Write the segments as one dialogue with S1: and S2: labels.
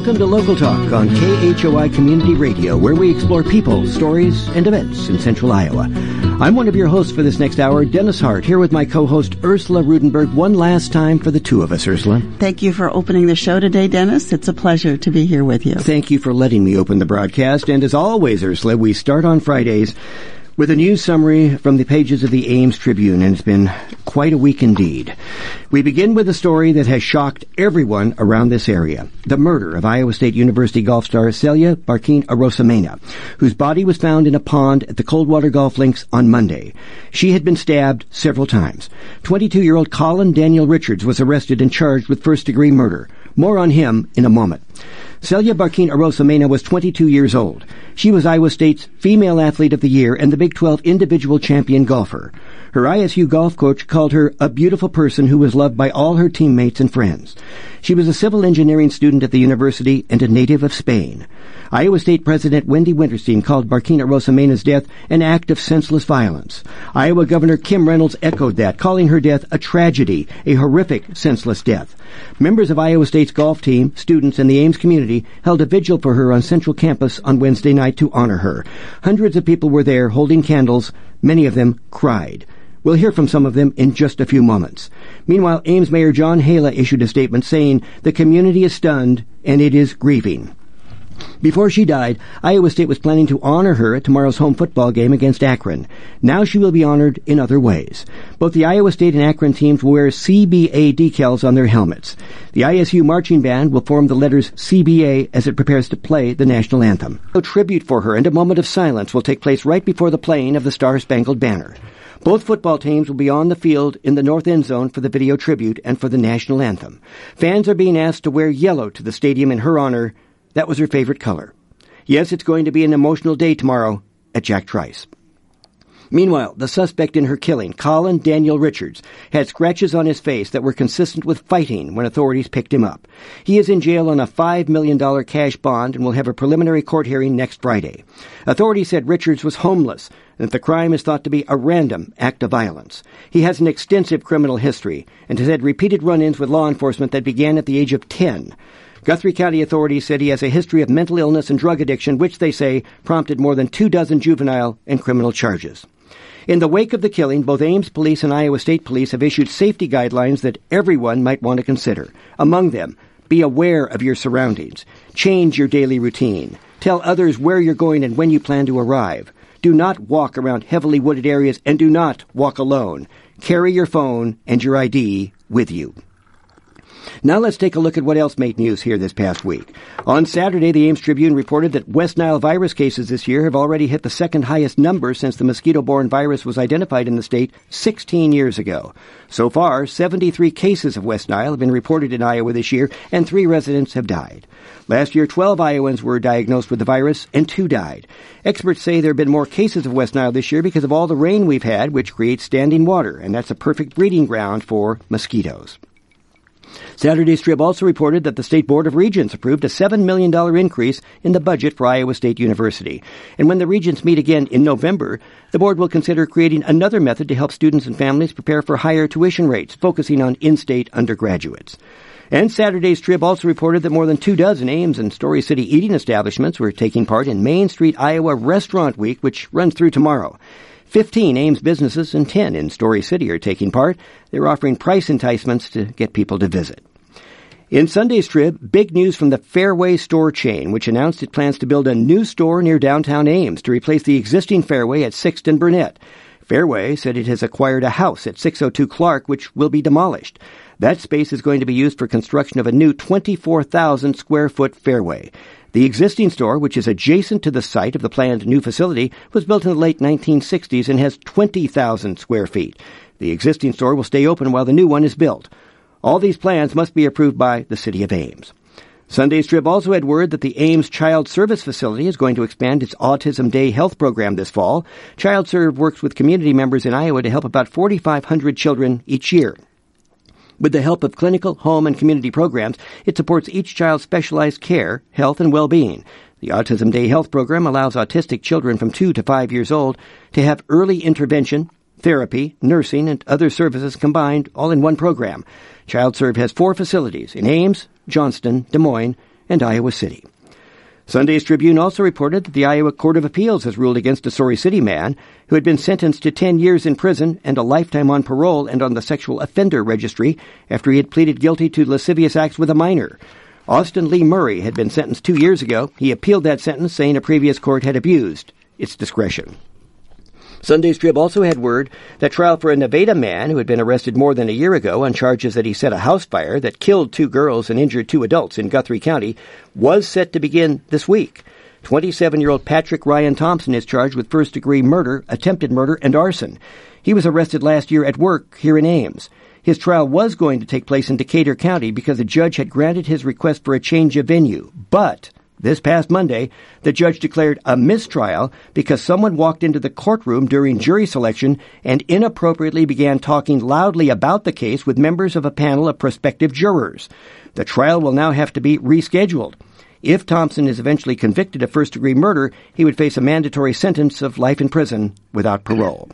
S1: Welcome to Local Talk on KHOI Community Radio, where we explore people, stories, and events in central Iowa. I'm one of your hosts for this next hour, Dennis Hart, here with my co-host Ursula Rudenberg. One last time for the two of us, Ursula.
S2: Thank you for opening the show today, Dennis. It's a pleasure to be here with you.
S1: Thank you for letting me open the broadcast. And as always, Ursula, we start on Fridays with a news summary from the pages of the Ames Tribune, and it's been quite a week indeed. We begin with a story that has shocked everyone around this area. The murder of Iowa State University golf star Celia Barkine-Arosemena, whose body was found in a pond at the Coldwater Golf Links on Monday. She had been stabbed several times. 22-year-old Colin Daniel Richards was arrested and charged with first-degree murder. More on him in a moment. Celia Barkine-Arosemena was 22 years old. She was Iowa State's Female Athlete of the Year and the Big 12 Individual Champion golfer. Her ISU golf coach called her a beautiful person who was loved by all her teammates and friends. She was a civil engineering student at the university and a native of Spain. Iowa State President Wendy Winterstein called Barkine-Arosemena's death an act of senseless violence. Iowa Governor Kim Reynolds echoed that, calling her death a tragedy, a horrific, senseless death. Members of Iowa State's golf team, students, and the Ames community held a vigil for her on Central Campus on Wednesday night to honor her. Hundreds of people were there holding candles. Many of them cried. We'll hear from some of them in just a few moments. Meanwhile, Ames Mayor John Hala issued a statement saying the community is stunned and it is grieving. Before she died, Iowa State was planning to honor her at tomorrow's home football game against Akron. Now she will be honored in other ways. Both the Iowa State and Akron teams will wear CBA decals on their helmets. The ISU marching band will form the letters CBA as it prepares to play the national anthem. A tribute for her and a moment of silence will take place right before the playing of the Star-Spangled Banner. Both football teams will be on the field in the north end zone for the video tribute and for the national anthem. Fans are being asked to wear yellow to the stadium in her honor. That was her favorite color. Yes, it's going to be an emotional day tomorrow at Jack Trice. Meanwhile, the suspect in her killing, Colin Daniel Richards, had scratches on his face that were consistent with fighting when authorities picked him up. He is in jail on a $5 million cash bond and will have a preliminary court hearing next Friday. Authorities said Richards was homeless and that the crime is thought to be a random act of violence. He has an extensive criminal history and has had repeated run-ins with law enforcement that began at the age of 10. Guthrie County authorities said he has a history of mental illness and drug addiction, which they say prompted more than 24 juvenile and criminal charges. In the wake of the killing, both Ames Police and Iowa State Police have issued safety guidelines that everyone might want to consider. Among them, be aware of your surroundings. Change your daily routine. Tell others where you're going and when you plan to arrive. Do not walk around heavily wooded areas and do not walk alone. Carry your phone and your ID with you. Now let's take a look at what else made news here this past week. On Saturday, the Ames Tribune reported that West Nile virus cases this year have already hit the second highest number since the mosquito-borne virus was identified in the state 16 years ago. So far, 73 cases of West Nile have been reported in Iowa this year, and 3 residents have died. Last year, 12 Iowans were diagnosed with the virus, and 2 died. Experts say there have been more cases of West Nile this year because of all the rain we've had, which creates standing water, and that's a perfect breeding ground for mosquitoes. Saturday's Trib also reported that the State Board of Regents approved a $7 million increase in the budget for Iowa State University. And when the Regents meet again in November, the board will consider creating another method to help students and families prepare for higher tuition rates, focusing on in-state undergraduates. And Saturday's Trib also reported that more than 24 Ames and Story City eating establishments were taking part in Main Street Iowa Restaurant Week, which runs through tomorrow. 15 Ames businesses and 10 in Story City are taking part. They're offering price enticements to get people to visit. In Sunday's Trib, big news from the Fairway store chain, which announced it plans to build a new store near downtown Ames to replace the existing Fairway at 6th and Burnett. Fairway said it has acquired a house at 602 Clark, which will be demolished. That space is going to be used for construction of a new 24,000 square foot Fairway. The existing store, which is adjacent to the site of the planned new facility, was built in the late 1960s and has 20,000 square feet. The existing store will stay open while the new one is built. All these plans must be approved by the City of Ames. Sunday's Trib also had word that the Ames Child Service Facility is going to expand its Autism Day health program this fall. Child Serve works with community members in Iowa to help about 4,500 children each year. With the help of clinical, home, and community programs, it supports each child's specialized care, health, and well-being. The Autism Day Health Program allows autistic children from 2 to 5 years old to have early intervention, therapy, nursing, and other services combined all in one program. ChildServe has 4 facilities in Ames, Johnston, Des Moines, and Iowa City. Sunday's Tribune also reported that the Iowa Court of Appeals has ruled against a Story City man who had been sentenced to 10 years in prison and a lifetime on parole and on the sexual offender registry after he had pleaded guilty to lascivious acts with a minor. Austin Lee Murray had been sentenced 2 years ago. He appealed that sentence, saying a previous court had abused its discretion. Sunday's Trib also had word that trial for a Nevada man who had been arrested more than a year ago on charges that he set a house fire that killed 2 girls and injured 2 adults in Guthrie County was set to begin this week. 27-year-old Patrick Ryan Thompson is charged with first-degree murder, attempted murder, and arson. He was arrested last year at work here in Ames. His trial was going to take place in Decatur County because a judge had granted his request for a change of venue, but this past Monday, the judge declared a mistrial because someone walked into the courtroom during jury selection and inappropriately began talking loudly about the case with members of a panel of prospective jurors. The trial will now have to be rescheduled. If Thompson is eventually convicted of first-degree murder, he would face a mandatory sentence of life in prison without parole.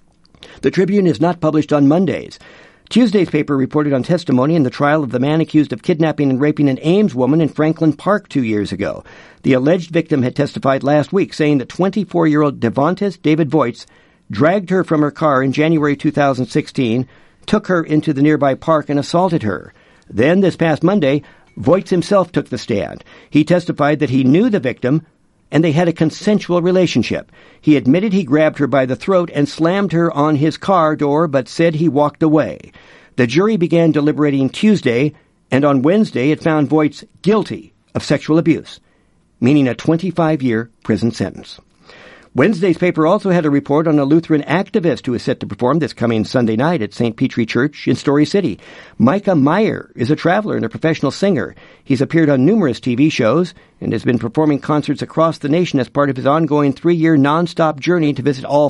S1: The Tribune is not published on Mondays. Tuesday's paper reported on testimony in the trial of the man accused of kidnapping and raping an Ames woman in Franklin Park 2 years ago. The alleged victim had testified last week, saying that 24-year-old Devontes David Voits dragged her from her car in January 2016, took her into the nearby park, and assaulted her. Then, this past Monday, Voits himself took the stand. He testified that he knew the victim, and they had a consensual relationship. He admitted he grabbed her by the throat and slammed her on his car door, but said he walked away. The jury began deliberating Tuesday, and on Wednesday it found Voits guilty of sexual abuse, meaning a 25-year prison sentence. Wednesday's paper also had a report on a Lutheran activist who is set to perform this coming Sunday night at St. Petri Church in Story City. Micah Meyer is a traveler and a professional singer. He's appeared on numerous TV shows and has been performing concerts across the nation as part of his ongoing 3-year nonstop journey to visit all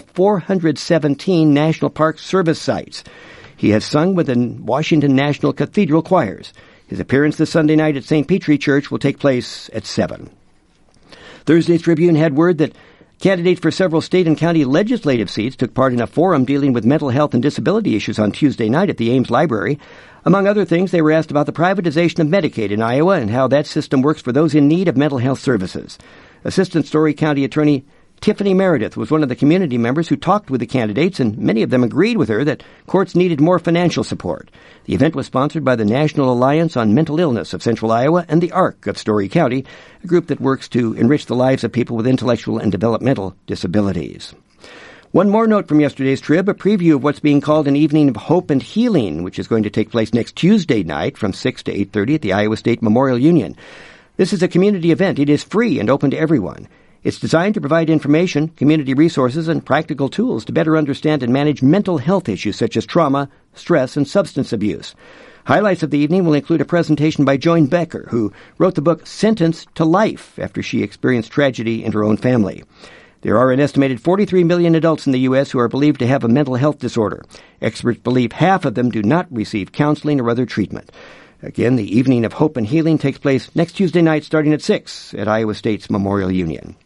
S1: 417 National Park Service sites. He has sung with the Washington National Cathedral choirs. His appearance this Sunday night at St. Petri Church will take place at 7. Thursday's Tribune had word that candidates for several state and county legislative seats took part in a forum dealing with mental health and disability issues on Tuesday night at the Ames Library. Among other things, they were asked about the privatization of Medicaid in Iowa and how that system works for those in need of mental health services. Assistant Story County Attorney Tiffany Meredith was one of the community members who talked with the candidates, and many of them agreed with her that courts needed more financial support. The event was sponsored by the National Alliance on Mental Illness of Central Iowa and the ARC of Story County, a group that works to enrich the lives of people with intellectual and developmental disabilities. One more note from yesterday's Trib, a preview of what's being called an Evening of Hope and Healing, which is going to take place next Tuesday night from 6 to 8:30 at the Iowa State Memorial Union. This is a community event. It is free and open to everyone. It's designed to provide information, community resources, and practical tools to better understand and manage mental health issues such as trauma, stress, and substance abuse. Highlights of the evening will include a presentation by Joan Becker, who wrote the book Sentenced to Life after she experienced tragedy in her own family. There are an estimated 43 million adults in the U.S. who are believed to have a mental health disorder. Experts believe half of them do not receive counseling or other treatment. Again, the Evening of Hope and Healing takes place next Tuesday night starting at 6 at Iowa State's Memorial Union.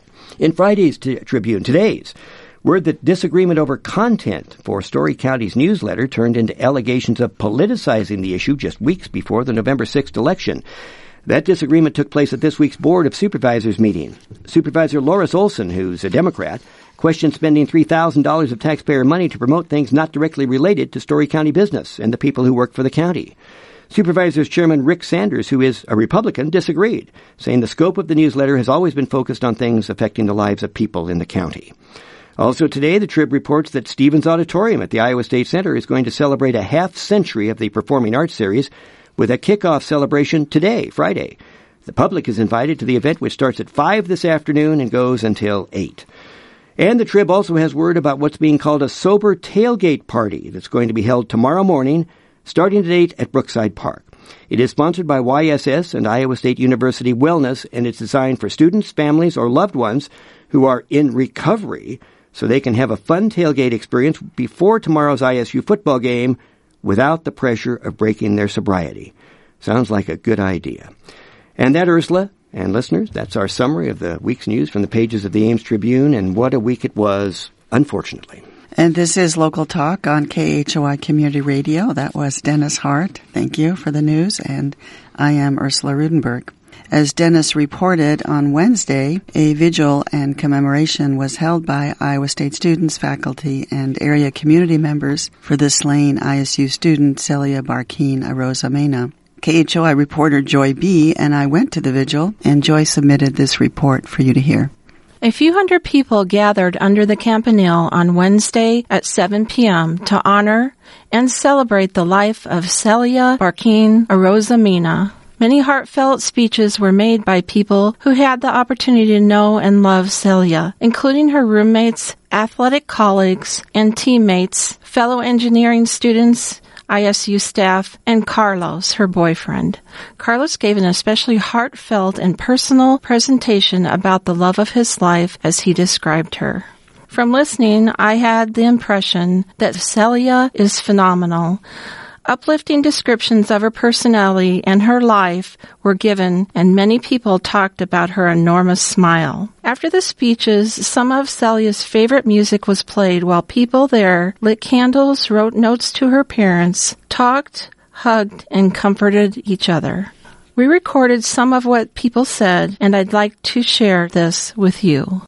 S1: In Friday's Tribune, today's, word that disagreement over content for Story County's newsletter turned into allegations of politicizing the issue just weeks before the November 6th election. That disagreement took place at this week's Board of Supervisors meeting. Supervisor Loris Olson, who's a Democrat, questioned spending $3,000 of taxpayer money to promote things not directly related to Story County business and the people who work for the county. Supervisors Chairman Rick Sanders, who is a Republican, disagreed, saying the scope of the newsletter has always been focused on things affecting the lives of people in the county. Also today, the Trib reports that Stevens Auditorium at the Iowa State Center is going to celebrate a half-century of the Performing Arts Series with a kickoff celebration today, Friday. The public is invited to the event, which starts at 5 this afternoon and goes until 8. And the Trib also has word about what's being called a sober tailgate party that's going to be held tomorrow morning, starting at 8 at Brookside Park. It is sponsored by YSS and Iowa State University Wellness, and it's designed for students, families, or loved ones who are in recovery so they can have a fun tailgate experience before tomorrow's ISU football game without the pressure of breaking their sobriety. Sounds like a good idea. And that, Ursula and listeners, that's our summary of the week's news from the pages of the Ames Tribune, and what a week it was, unfortunately.
S2: And this is Local Talk on KHOI Community Radio. That was Dennis Hart. Thank you for the news. And I am Ursula Rudenberg. As Dennis reported, on Wednesday, a vigil and commemoration was held by Iowa State students, faculty, and area community members for the slain ISU student Celia Barkeen Arozamena. KHOI reporter Joy B. and I went to the vigil, and Joy submitted this report for you to hear.
S3: A few hundred people gathered under the campanile on Wednesday at 7 p.m. to honor and celebrate the life of Celia Barkeen Arozamena. Many heartfelt speeches were made by people who had the opportunity to know and love Celia, including her roommates, athletic colleagues, and teammates, fellow engineering students, ISU staff, and Carlos, her boyfriend. Carlos gave an especially heartfelt and personal presentation about the love of his life as he described her. From listening, I had the impression that Celia is phenomenal. Uplifting descriptions of her personality and her life were given, and many people talked about her enormous smile. After the speeches, some of Celia's favorite music was played while people there lit candles, wrote notes to her parents, talked, hugged, and comforted each other. We recorded some of what people said, and I'd like to share this with you.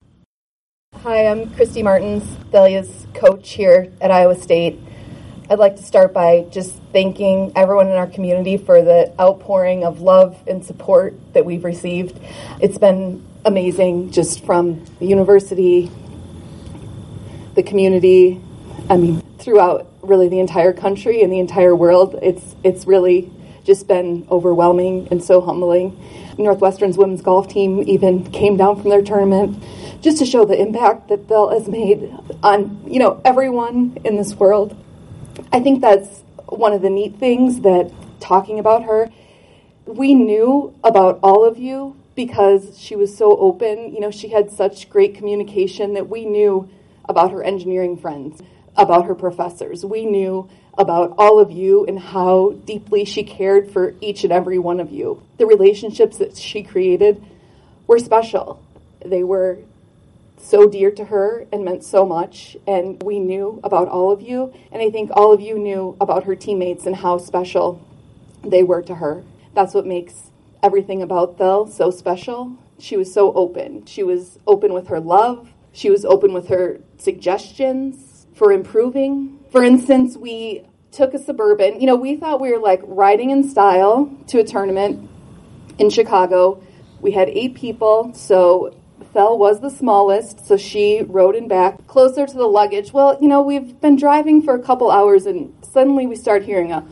S4: Hi, I'm Christy Martins, Celia's coach here at Iowa State. I'd like to start by just thanking everyone in our community for the outpouring of love and support that we've received. It's been amazing, just from the university, the community, throughout really the entire country and the entire world. It's really just been overwhelming and so humbling. Northwestern's women's golf team even came down from their tournament just to show the impact that Phil has made on, everyone in this world. I think that's one of the neat things that talking about her, we knew about all of you because she was so open. She had such great communication that we knew about her engineering friends, about her professors. We knew about all of you and how deeply she cared for each and every one of you. The relationships that she created were special. They were so dear to her and meant so much, and we knew about all of you, and I think all of you knew about her teammates and how special they were to her. That's what makes everything about Thel so special. She was so open. She was open with her love. She was open with her suggestions for improving. For instance, we took a Suburban. We thought we were like riding in style to a tournament in Chicago. We had 8 people, so Thel was the smallest, so she rode in back closer to the luggage. Well, we've been driving for a couple hours, and suddenly we start hearing a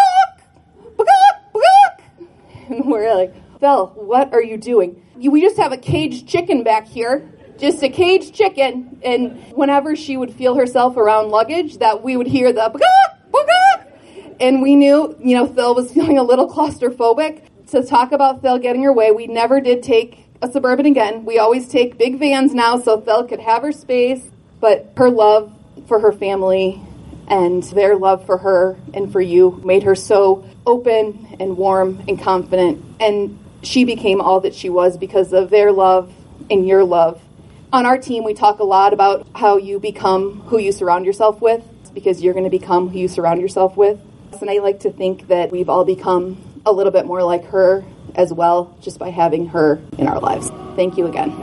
S4: bagok, bagok, bagok. And we're like, Thel, what are you doing? We just have a caged chicken back here, just a caged chicken. And whenever she would feel herself around luggage, that we would hear the bagok, bagok. And we knew, Thel was feeling a little claustrophobic. To talk about Thel getting her way, we never did take a Suburban again. We always take big vans now so Thel could have her space, but her love for her family and their love for her and for you made her so open and warm and confident, and she became all that she was because of their love and your love. On our team, we talk a lot about how you become who you surround yourself with, because you're going to become who you surround yourself with. And I like to think that we've all become a little bit more like her as well, just by having her in our lives. Thank you again.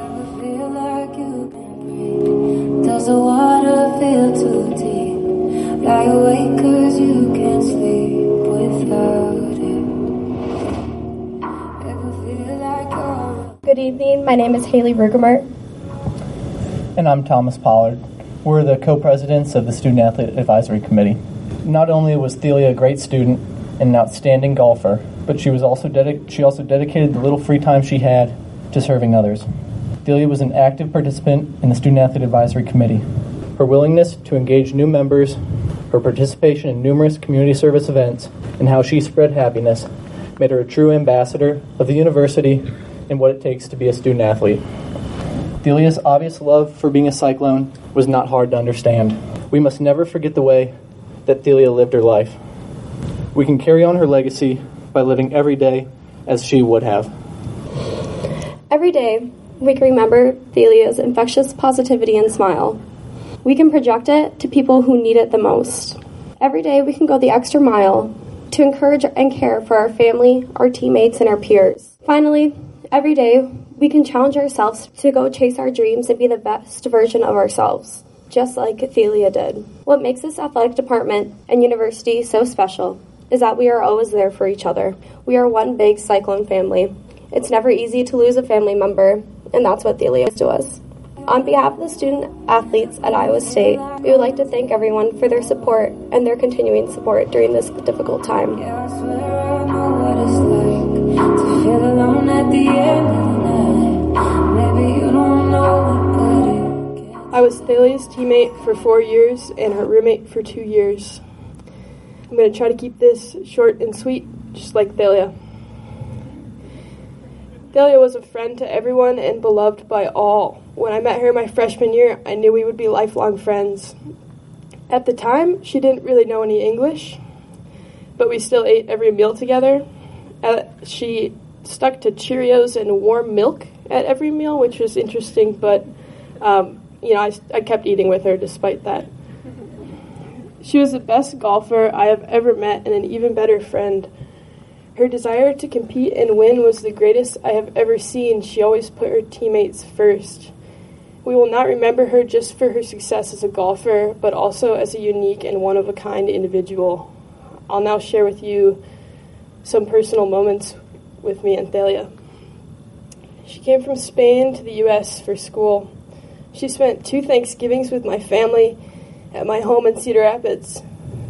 S4: Does the water feel too deep? Lie awake 'cause you can't sleep without it. Ever feel like
S5: Good evening, my name is Haley Rugemart.
S6: And I'm Thomas Pollard. We're the co-presidents of the Student Athlete Advisory Committee. Not only was Thelia a great student and an outstanding golfer, but she also dedicated the little free time she had to serving others. Thelia was an active participant in the Student Athlete Advisory Committee. Her willingness to engage new members, her participation in numerous community service events, and how she spread happiness made her a true ambassador of the university and what it takes to be a student athlete. Thelia's obvious love for being a Cyclone was not hard to understand. We must never forget the way that Thelia lived her life. We can carry on her legacy by living every day as she would have.
S5: Every day, we can remember Thelia's infectious positivity and smile. We can project it to people who need it the most. Every day, we can go the extra mile to encourage and care for our family, our teammates, and our peers. Finally, every day, we can challenge ourselves to go chase our dreams and be the best version of ourselves, just like Thelia did. What makes this athletic department and university so special is that we are always there for each other. We are one big Cyclone family. It's never easy to lose a family member, and that's what Thelia is to us. On behalf of the student athletes at Iowa State, we would like to thank everyone for their support and their continuing support during this difficult time.
S7: Yeah, I swear I know what it's like to feel alone at the end of the night. Maybe you don't know it, but
S8: I was Thalia's teammate for 4 years and her roommate for 2 years. I'm going to try to keep this short and sweet, just like Thalia. Thalia was a friend to everyone and beloved by all. When I met her my freshman year, I knew we would be lifelong friends. At the time, she didn't really know any English, but we still ate every meal together. She stuck to Cheerios and warm milk at every meal, which was interesting, but I kept eating with her despite that. She was the best golfer I have ever met and an even better friend. Her desire to compete and win was the greatest I have ever seen. She always put her teammates first. We will not remember her just for her success as a golfer, but also as a unique and one-of-a-kind individual. I'll now share with you some personal moments with me and Thalia. She came from Spain to the U.S. for school. She spent 2 Thanksgivings with my family at my home in Cedar Rapids.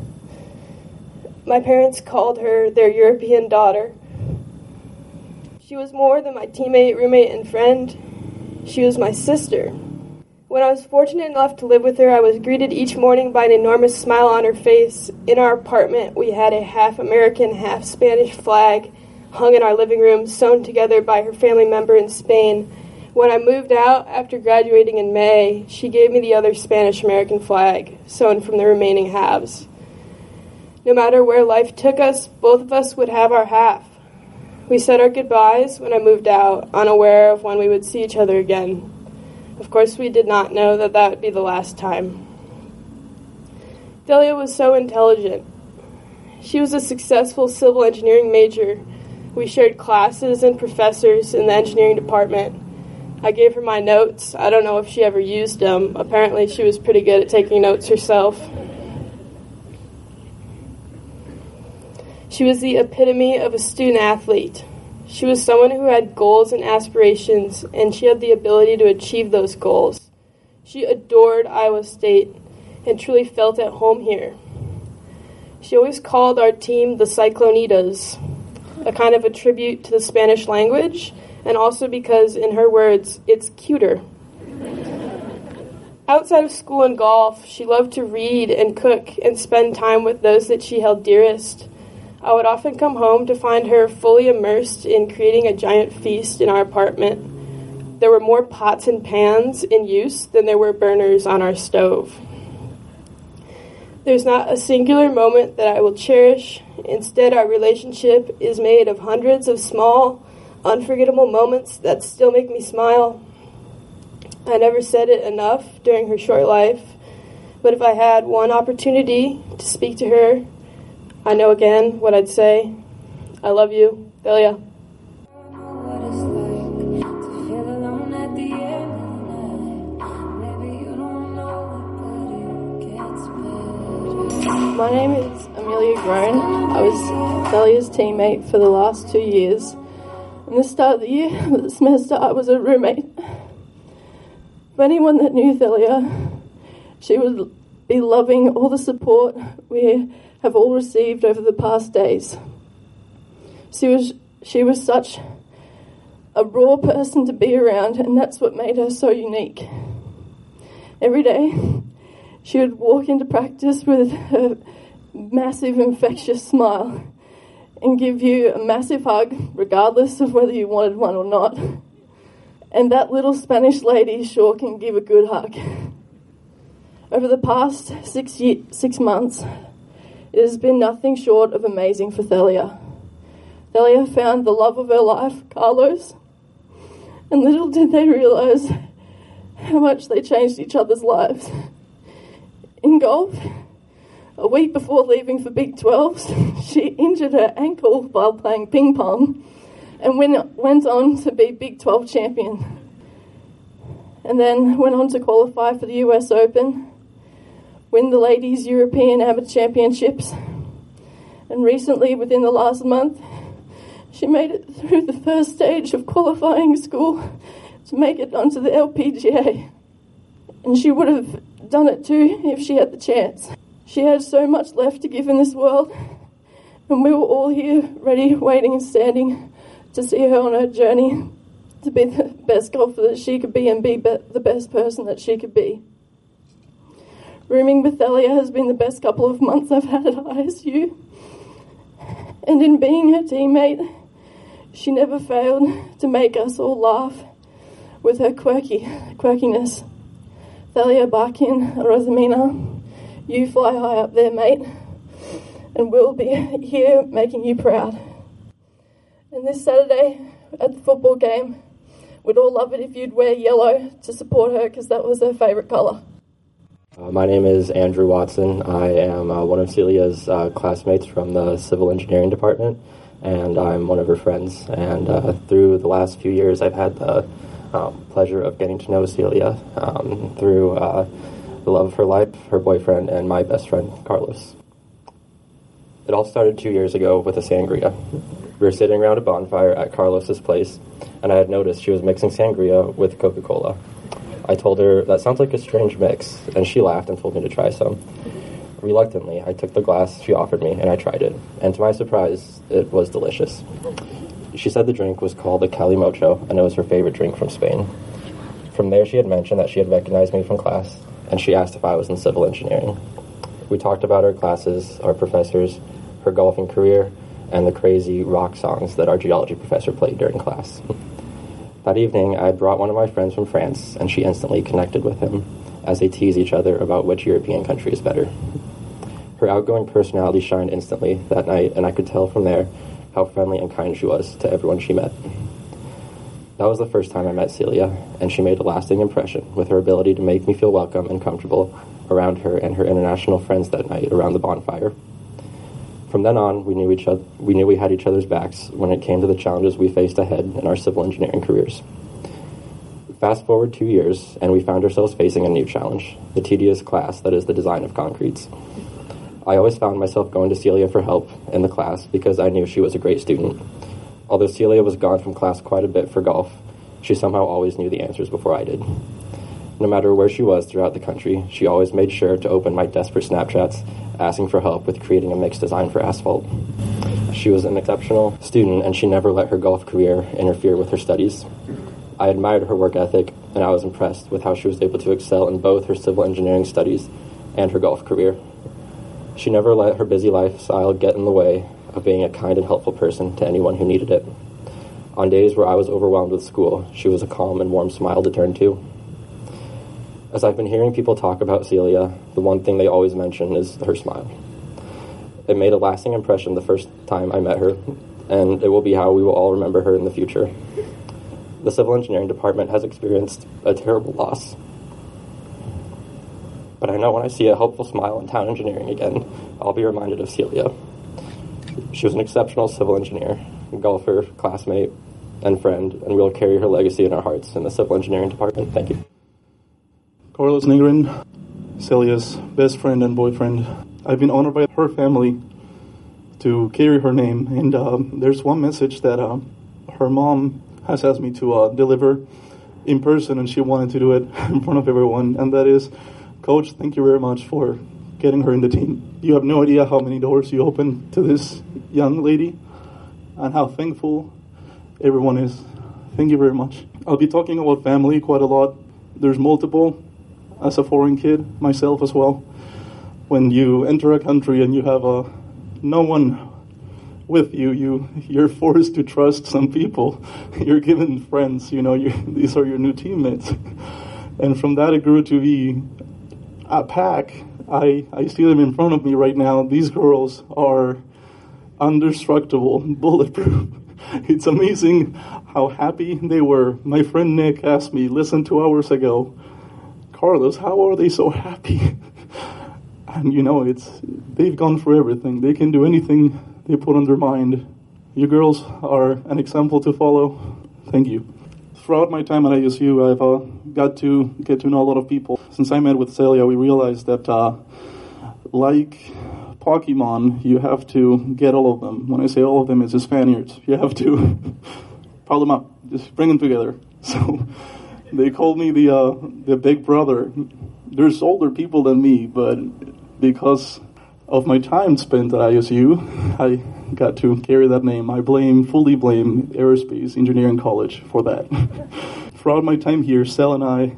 S8: My parents called her their European daughter. She was more than my teammate, roommate, and friend. She was my sister. When I was fortunate enough to live with her, I was greeted each morning by an enormous smile on her face. In our apartment, we had a half American, half Spanish flag hung in our living room, sewn together by her family member in Spain. When I moved out after graduating in May, she gave me the other Spanish-American flag, sewn from the remaining halves. No matter where life took us, both of us would have our half. We said our goodbyes when I moved out, unaware of when we would see each other again. Of course, we did not know that that would be the last time. Thalia was so intelligent. She was a successful civil engineering major. We shared classes and professors in the engineering department. I gave her my notes. I don't know if she ever used them. Apparently, she was pretty good at taking notes herself. She was the epitome of a student athlete. She was someone who had goals and aspirations, and she had the ability to achieve those goals. She adored Iowa State and truly felt at home here. She always called our team the Cyclonitas, a kind of a tribute to the Spanish language, and also because, in her words, it's cuter. Outside of school and golf, she loved to read and cook and spend time with those that she held dearest. I would often come home to find her fully immersed in creating a giant feast in our apartment. There were more pots and pans in use than there were burners on our stove. There's not a singular moment that I will cherish. Instead, our relationship is made of hundreds of small, unforgettable moments that still make me smile. I never said it enough during her short life, but if I had one opportunity to speak to her, I know again what I'd say. I love you, Thalia. My name is Amelia Groen. I was Thalia's teammate for the last 2 years. In the start of the year, the semester, I was a roommate. For anyone that knew Thalia, she would be loving all the support we have all received over the past days. She was such a raw person to be around, and that's what made her so unique. Every day, she would walk into practice with her massive, infectious smile and give you a massive hug, regardless of whether you wanted one or not. And that little Spanish lady sure can give a good hug. Over the past 6 months, it has been nothing short of amazing for Thalia. Thalia found the love of her life, Carlos, and little did they realise how much they changed each other's lives. In golf, a week before leaving for Big 12s, she injured her ankle while playing ping pong,
S9: and went on to be Big 12 champion. And then went on to qualify for the US Open, win the Ladies European Amateur Championships, and recently, within the last month, she made it through the first stage of qualifying school to make it onto the LPGA. And she would have done it too if she had the chance. She had so much left to give in this world, and we were all here ready, waiting and standing to see her on her journey to be the best golfer that she could be and be the best person that she could be. Rooming with Thalia has been the best couple of months I've had at ISU. And in being her teammate, she never failed to make us all laugh with her quirkiness. Thalia Barkin, Rosamina, you fly high up there, mate, and we'll be here making you proud. And this Saturday at the football game, we'd all love it if you'd wear yellow to support her because that was her favourite colour.
S10: My name is Andrew Watson. I am one of Celia's classmates from the Civil Engineering Department, and I'm one of her friends. And through the last few years, I've had the pleasure of getting to know Celia through the love of her life, her boyfriend, and my best friend, Carlos. It all started 2 years ago with a sangria. We were sitting around a bonfire at Carlos's place, and I had noticed she was mixing sangria with Coca-Cola. I told her, that sounds like a strange mix, and she laughed and told me to try some. Reluctantly, I took the glass she offered me, and I tried it. And to my surprise, it was delicious. She said the drink was called a Calimocho, and it was her favorite drink from Spain. From there, she had mentioned that she had recognized me from class, and she asked if I was in civil engineering. We talked about our classes, our professors, her golfing career, and the crazy rock songs that our geology professor played during class. That evening, I brought one of my friends from France, and she instantly connected with him as they tease each other about which European country is better. Her outgoing personality shined instantly that night, and I could tell from there how friendly and kind she was to everyone she met. That was the first time I met Celia, and she made a lasting impression with her ability to make me feel welcome and comfortable around her and her international friends that night around the bonfire. From then on, we knew we had each other's backs when it came to the challenges we faced ahead in our civil engineering careers. Fast forward 2 years, and we found ourselves facing a new challenge, the tedious class that is the design of concretes. I always found myself going to Celia for help in the class because I knew she was a great student. Although Celia was gone from class quite a bit for golf, she somehow always knew the answers before I did. No matter where she was throughout the country, she always made sure to open my desperate Snapchats asking for help with creating a mixed design for asphalt. She was an exceptional student, and she never let her golf career interfere with her studies. I admired her work ethic, and I was impressed with how she was able to excel in both her civil engineering studies and her golf career. She never let her busy lifestyle get in the way of being a kind and helpful person to anyone who needed it. On days where I was overwhelmed with school, she was a calm and warm smile to turn to. As I've been hearing people talk about Celia, the one thing they always mention is her smile. It made a lasting impression the first time I met her, and it will be how we will all remember her in the future. The Civil Engineering Department has experienced a terrible loss. But I know when I see a hopeful smile in town engineering again, I'll be reminded of Celia. She was an exceptional civil engineer, golfer, classmate, and friend, and we'll carry her legacy in our hearts in the Civil Engineering Department. Thank you.
S11: Carlos Negrin, Celia's best friend and boyfriend. I've been honored by her family to carry her name, and there's one message that her mom has asked me to deliver in person, and she wanted to do it in front of everyone, and that is, Coach, thank you very much for getting her in the team. You have no idea how many doors you opened to this young lady and how thankful everyone is. Thank you very much. I'll be talking about family quite a lot. There's multiple. As a foreign kid, myself as well, when you enter a country and you have no one with you, you're forced to trust some people. You're given friends, these are your new teammates. And from that it grew to be a pack. I see them in front of me right now. These girls are indestructible, bulletproof. It's amazing how happy they were. My friend Nick asked me, listen, 2 hours ago, Carlos, how are they so happy? And they've gone for everything. They can do anything they put on their mind. You girls are an example to follow. Thank you. Throughout my time at ISU, I've got to get to know a lot of people. Since I met with Celia, we realized that, like Pokemon, you have to get all of them. When I say all of them, it's the Spaniards. You have to pile them up, just bring them together. So they called me the big brother. There's older people than me, but because of my time spent at ISU, I got to carry that name. I fully blame Aerospace Engineering College for that. Throughout my time here, Sel and I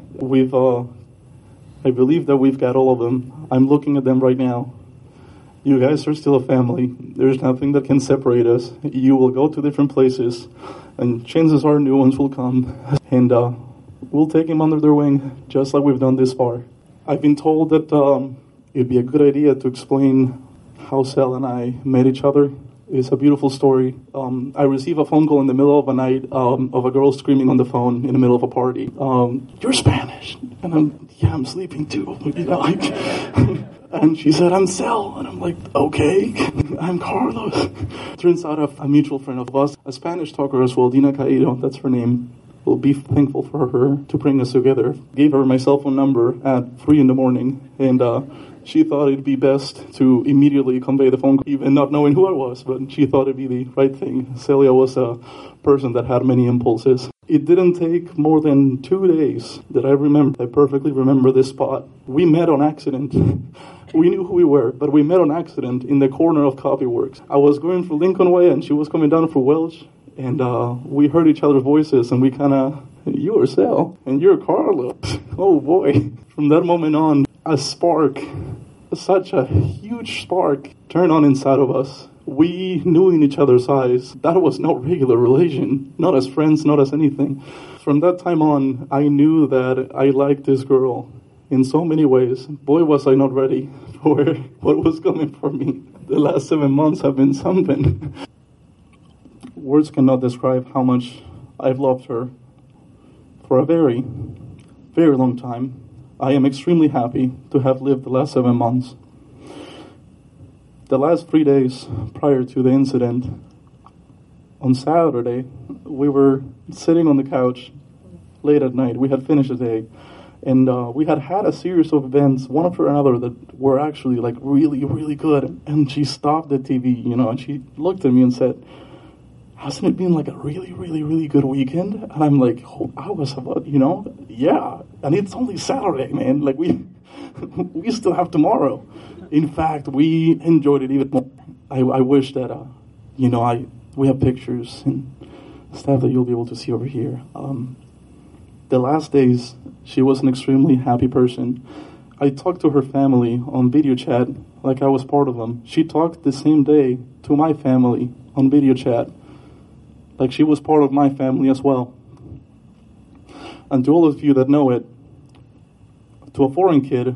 S11: believe that we've got all of them. I'm looking at them right now. You guys are still a family. There's nothing that can separate us. You will go to different places, and chances are new ones will come. And we'll take them under their wing, just like we've done this far. I've been told that it'd be a good idea to explain how Sel and I met each other. It's a beautiful story. I received a phone call in the middle of a night of a girl screaming on the phone in the middle of a party. You're Spanish. And I'm sleeping too. You know, and she said, I'm Sel. And I'm like, okay, I'm Carlos. Turns out a mutual friend of us, a Spanish talker as well, Dina Caído, that's her name. We'll be thankful for her to bring us together. Gave her my cell phone number at 3 a.m, and she thought it'd be best to immediately convey the phone call, even not knowing who I was, but she thought it'd be the right thing. Celia was a person that had many impulses. It didn't take more than 2 days that I perfectly remember this spot. We met on accident. We knew who we were, but we met on accident in the corner of Copyworks. I was going through Lincoln Way, and she was coming down for Welch, and we heard each other's voices, and we kind of, you are Sel, and you're Carlos. Oh boy. From that moment on, a spark, such a huge spark, turned on inside of us. We knew in each other's eyes that was no regular relation, not as friends, not as anything. From that time on, I knew that I liked this girl in so many ways. Boy, was I not ready for what was coming for me. The last 7 months have been something. Words cannot describe how much I've loved her for a very, very long time. I am extremely happy to have lived the last 7 months. The last 3 days prior to the incident, on Saturday, we were sitting on the couch late at night. We had finished the day, and we had a series of events, one after another, that were actually like really, really good. And she stopped the TV, and she looked at me and said, hasn't it been like a really, really, really good weekend? And I'm like, I was about, yeah. And it's only Saturday, man. Like we still have tomorrow. In fact, we enjoyed it even more. I wish that, we have pictures and stuff that you'll be able to see over here. The last days, she was an extremely happy person. I talked to her family on video chat like I was part of them. She talked the same day to my family on video chat like she was part of my family as well. And to all of you that know it, to a foreign kid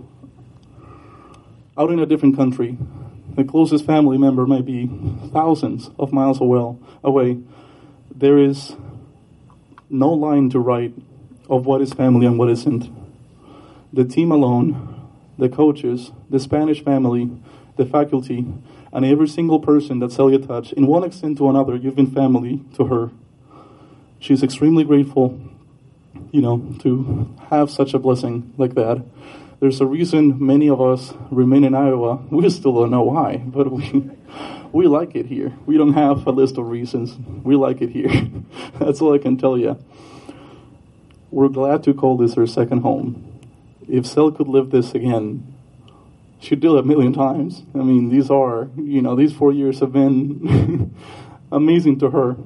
S11: out in a different country, the closest family member might be thousands of miles away. There is no line to write of what is family and what isn't. The team alone, the coaches, the Spanish family, the faculty, and every single person that Celia touched, in one extent to another, you've been family to her. She's extremely grateful, to have such a blessing like that. There's a reason many of us remain in Iowa. We still don't know why, but we like it here. We don't have a list of reasons. We like it here. That's all I can tell you. We're glad to call this our second home. If Cel could live this again, she'd do it 1,000,000 times. I mean, these 4 years have been amazing to her.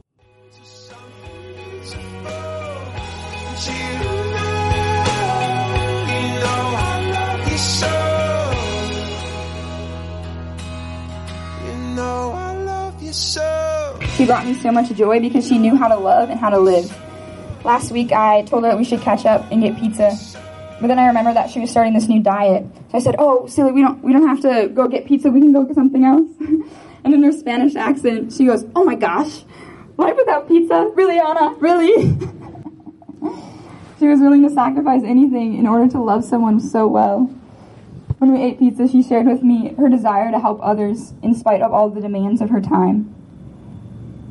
S12: She brought me so much joy because she knew how to love and how to live. Last week I told her that we should catch up and get pizza. But then I remember that she was starting this new diet. So I said, oh, silly, we don't have to go get pizza. We can go get something else. And in her Spanish accent, she goes, oh my gosh, life without pizza? Really, Anna? Really? She was willing to sacrifice anything in order to love someone so well. When we ate pizza, she shared with me her desire to help others in spite of all the demands of her time.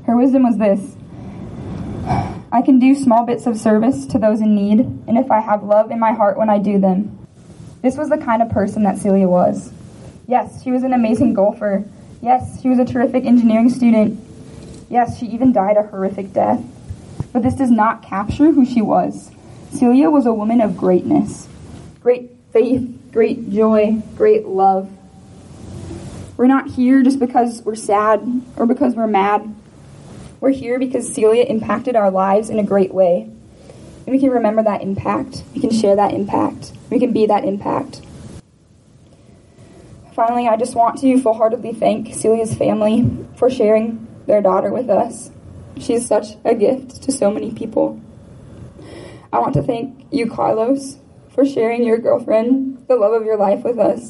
S12: Her wisdom was this: I can do small bits of service to those in need, and if I have love in my heart when I do them. This was the kind of person that Celia was. Yes, she was an amazing golfer. Yes, she was a terrific engineering student. Yes, she even died a horrific death. But this does not capture who she was. Celia was a woman of greatness. Great faith, great joy, great love. We're not here just because we're sad or because we're mad. We're here because Celia impacted our lives in a great way. And we can remember that impact. We can share that impact. We can be that impact. Finally, I just want to full-heartedly thank Celia's family for sharing their daughter with us. She is such a gift to so many people. I want to thank you, Carlos, for sharing your girlfriend, the love of your life, with us.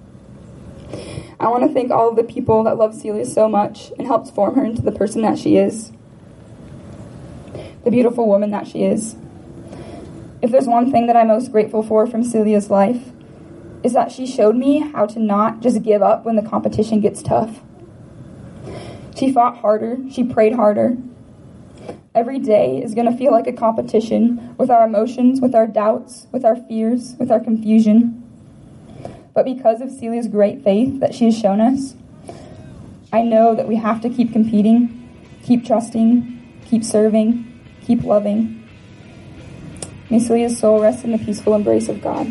S12: I want to thank all of the people that love Celia so much and helped form her into the person that she is, the beautiful woman that she is. If there's one thing that I'm most grateful for from Celia's life, is that she showed me how to not just give up when the competition gets tough. She fought harder, she prayed harder. Every day is going to feel like a competition with our emotions, with our doubts, with our fears, with our confusion. But because of Celia's great faith that she has shown us, I know that we have to keep competing, keep trusting, keep serving, keep loving. May Celia's soul rest in the peaceful embrace of God.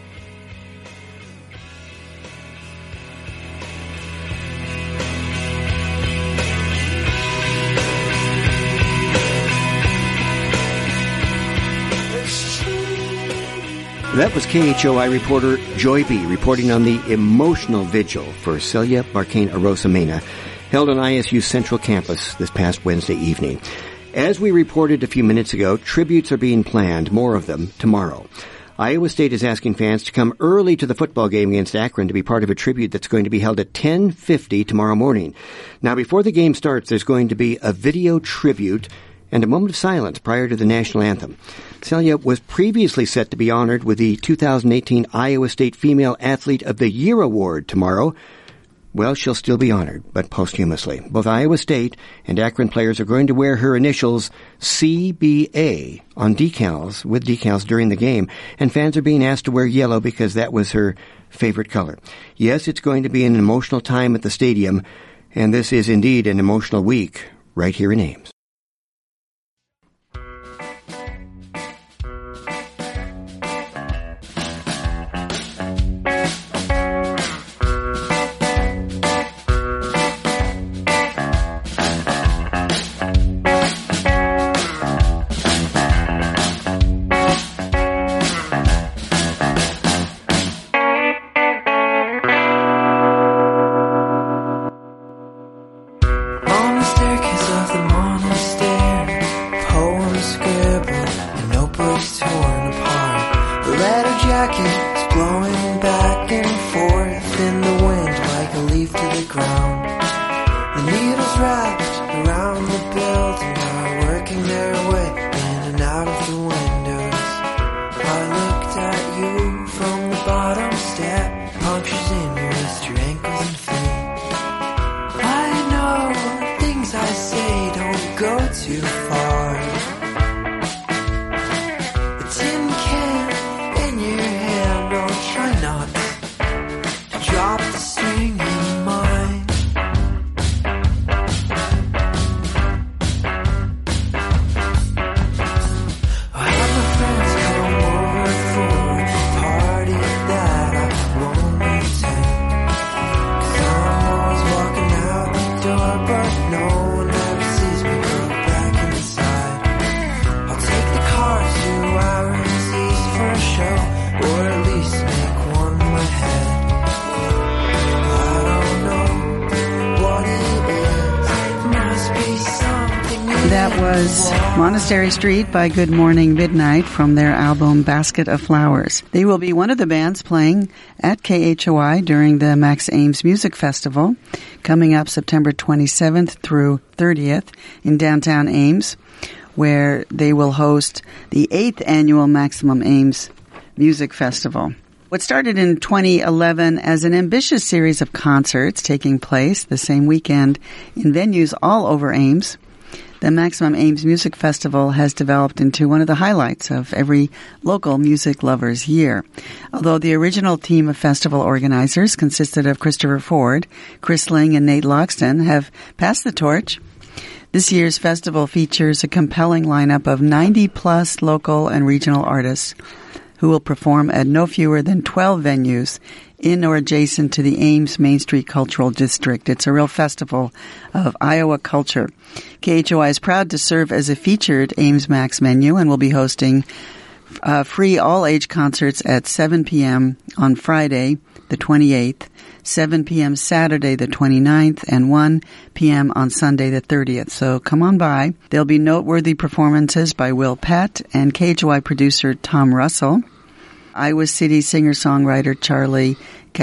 S1: That was KHOI reporter Joy B. reporting on the emotional vigil for Celia Barquin Arosemena held on ISU Central Campus this past Wednesday evening. As we reported a few minutes ago, tributes are being planned, more of them, tomorrow. Iowa State is asking fans to come early to the football game against Akron to be part of a tribute that's going to be held at 10:50 tomorrow morning. Now, before the game starts, there's going to be a video tribute and a moment of silence prior to the national anthem. Celia was previously set to be honored with the 2018 Iowa State Female Athlete of the Year Award tomorrow. Well, she'll still be honored, but posthumously. Both Iowa State and Akron players are going to wear her initials CBA on decals during the game, and fans are being asked to wear yellow because that was her favorite color. Yes, it's going to be an emotional time at the stadium, and this is indeed an emotional week right here in Ames.
S2: Monastery Street by Good Morning Midnight from their album Basket of Flowers. They will be one of the bands playing at KHOI during the Max Ames Music Festival coming up September 27th through 30th in downtown Ames, where they will host the 8th annual Maximum Ames Music Festival. What started in 2011 as an ambitious series of concerts taking place the same weekend in venues all over Ames The Maximum Ames Music Festival has developed into one of the highlights of every local music lover's year. Although the original team of festival organizers consisted of Christopher Ford, Chris Ling, and Nate Loxton have passed the torch. This year's festival features a compelling lineup of 90-plus local and regional artists who will perform at no fewer than 12 venues in or adjacent to the Ames Main Street Cultural District. It's a real festival of Iowa culture. KHOI is proud to serve as a featured Ames Max menu and will be hosting free all-age concerts at 7 p.m. on Friday, the 28th, 7 p.m. Saturday, the 29th, and 1 p.m. on Sunday, the 30th. So come on by. There'll be noteworthy performances by Will Pett and KHOI producer Tom Russell, Iowa City singer-songwriter Charlie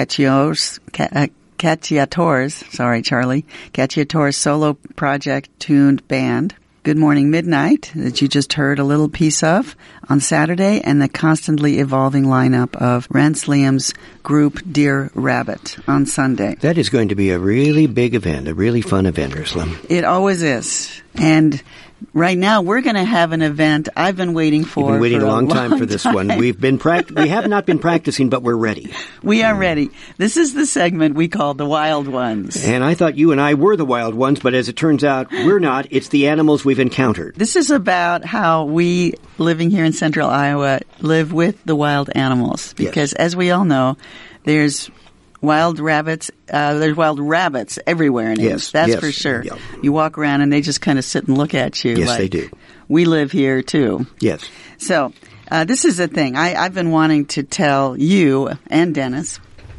S2: Cacciatore's solo project Tuned Band, Good Morning Midnight, that you just heard a little piece of on Saturday, and the constantly evolving lineup of Rance Liam's group Dear Rabbit on Sunday.
S1: That is going to be a really big event, a really fun event, Ursula.
S2: It always is. And right now, we're going to have an event I've been waiting for.
S1: You've been waiting a long time for this one. We have not been practicing, but we're ready.
S2: We are ready. This is the segment we call The Wild Ones.
S1: And I thought you and I were the wild ones, but as it turns out, we're not. It's the animals we've encountered.
S2: This is about how we, living here in central Iowa, live with the wild animals. Because as we all know, there's wild rabbits. There's wild rabbits everywhere in Ames. That's for sure. Yep. You walk around and they just kind of sit and look at you.
S1: Yes,
S2: like,
S1: they do.
S2: We live here too.
S1: Yes.
S2: So this is the thing. I've been wanting to tell you and Dennis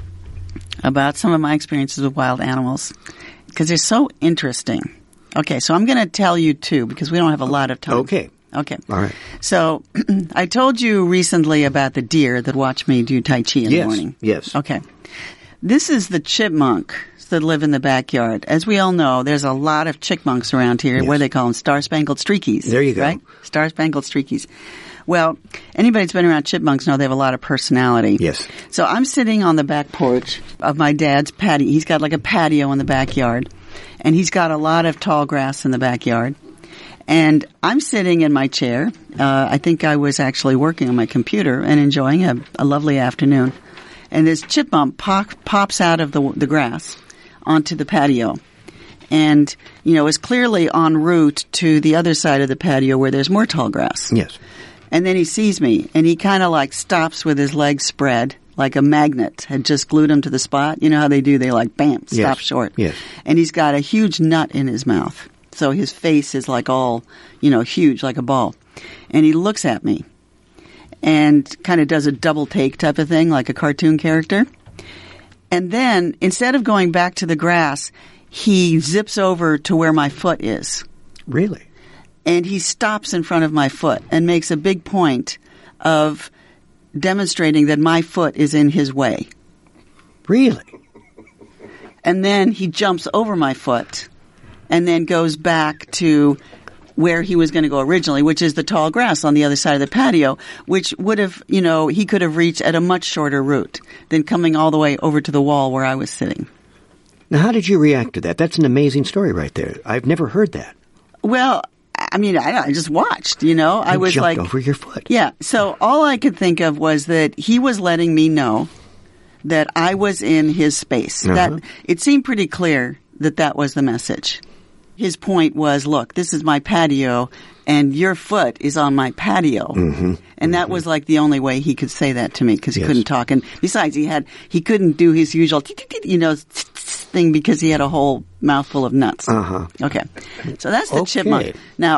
S2: about some of my experiences with wild animals because they're so interesting. Okay, so I'm going to tell you two because we don't have a lot of time.
S1: Okay.
S2: All right.
S1: So
S2: I told you recently about the deer that watch me do Tai Chi in the morning.
S1: Yes.
S2: Okay. This is the chipmunk that live in the backyard. As we all know, there's a lot of chipmunks around here. What do they call them? Star-spangled streakies.
S1: There you go.
S2: Right? Star-spangled streakies. Well, anybody that's been around chipmunks know they have a lot of personality.
S1: Yes.
S2: So I'm sitting on the back porch of my dad's patio. He's got like a patio in the backyard, and he's got a lot of tall grass in the backyard. And I'm sitting in my chair. I think I was actually working on my computer and enjoying a lovely afternoon. And this chipmunk pops out of the grass onto the patio. And, is clearly en route to the other side of the patio where there's more tall grass.
S1: Yes.
S2: And then he sees me, and he kind of like stops with his legs spread, like a magnet had just glued him to the spot. You know how they do? They like, bam, stop short.
S1: Yes.
S2: And he's got a huge nut in his mouth. So his face is like all, huge, like a ball. And he looks at me and kind of does a double take type of thing, like a cartoon character. And then, instead of going back to the grass, he zips over to where my foot is.
S1: Really?
S2: And he stops in front of my foot and makes a big point of demonstrating that my foot is in his way.
S1: Really?
S2: And then he jumps over my foot and then goes back to where he was going to go originally, which is the tall grass on the other side of the patio, which would have, he could have reached at a much shorter route than coming all the way over to the wall where I was sitting.
S1: Now, how did you react to that? That's an amazing story right there. I've never heard that.
S2: Well, I just watched, I was
S1: jumped
S2: like
S1: over your foot.
S2: Yeah. So all I could think of was that he was letting me know that I was in his space. That it seemed pretty clear that was the message. His point was, look, this is my patio, and your foot is on my patio.
S1: Mm-hmm.
S2: And that was like the only way he could say that to me because he couldn't talk. And besides, he couldn't do his usual, thing because he had a whole mouthful of nuts. Okay. So that's the chipmunk. Now,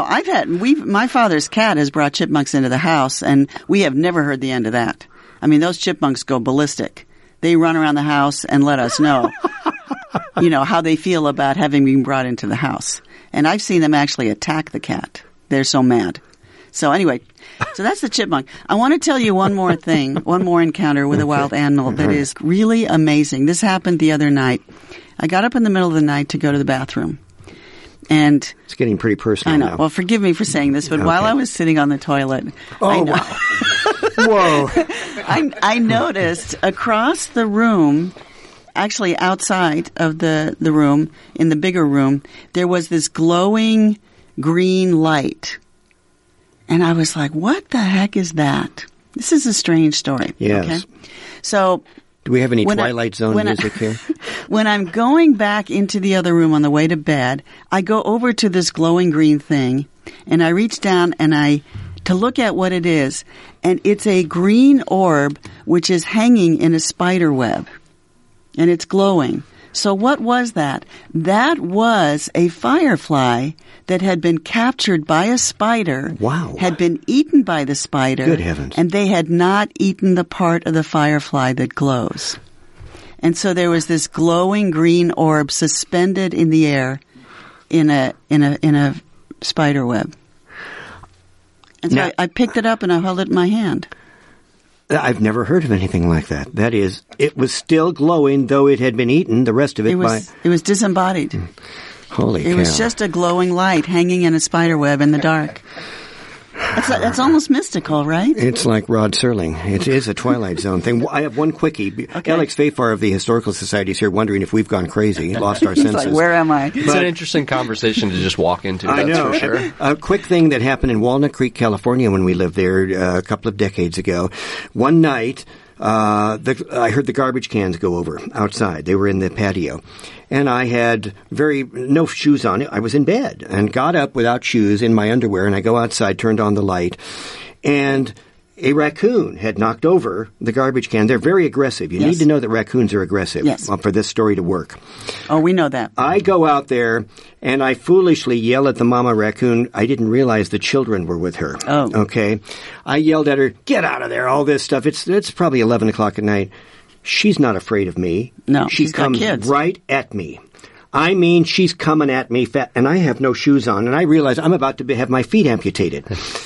S2: my father's cat has brought chipmunks into the house, and we have never heard the end of that. I mean, those chipmunks go ballistic. They run around the house and let us know. How they feel about having been brought into the house. And I've seen them actually attack the cat. They're so mad. So anyway, that's the chipmunk. I want to tell you one more thing, one more encounter with a wild animal that is really amazing. This happened the other night. I got up in the middle of the night to go to the bathroom. And
S1: it's getting pretty personal
S2: I know.
S1: now.
S2: Well, forgive me for saying this, but while I was sitting on the toilet,
S1: wow. Whoa.
S2: I noticed across the room, actually outside of the room, in the bigger room, there was this glowing green light. And I was like, what the heck is that? This is a strange story.
S1: Yes.
S2: Okay? So,
S1: do we have any Twilight Zone music here?
S2: When I'm going back into the other room on the way to bed, I go over to this glowing green thing, and I reach down to look at what it is, and it's a green orb which is hanging in a spider web, and it's glowing. So what was that? That was a firefly that had been captured by a spider.
S1: Wow.
S2: Had been eaten by the spider.
S1: Good heavens.
S2: And they had not eaten the part of the firefly that glows. And so there was this glowing green orb suspended in the air in a spider web. And so
S1: now,
S2: I picked it up and I held it in my hand.
S1: I've never heard of anything like that. That is, it was still glowing, though it had been eaten, the rest of it
S2: It was disembodied.
S1: Holy cow.
S2: It was just a glowing light hanging in a spider web in the dark. That's almost mystical, right?
S1: It's like Rod Serling. It is a Twilight Zone thing. I have one quickie. Okay. Alex Fafar of the Historical Society is here wondering if we've gone crazy, lost our senses.
S2: Like, where am I?
S13: It's an interesting conversation to just walk into,
S1: I know.
S13: For sure.
S1: A quick thing that happened in Walnut Creek, California when we lived there a couple of decades ago. One night, I heard the garbage cans go over outside. They were in the patio. And I had no shoes on. I was in bed and got up without shoes in my underwear, and I go outside, turned on the light, and a raccoon had knocked over the garbage can. They're very aggressive. You need to know that raccoons are aggressive for this story to work.
S2: Oh, we know that.
S1: I go out there, and I foolishly yell at the mama raccoon. I didn't realize the children were with her.
S2: Oh.
S1: Okay? I yelled at her, get out of there, all this stuff. It's probably 11 o'clock at night. She's not afraid of me.
S2: No,
S1: she comes right at me. I mean, she's coming at me, and I have no shoes on, and I realize I'm about to have my feet amputated.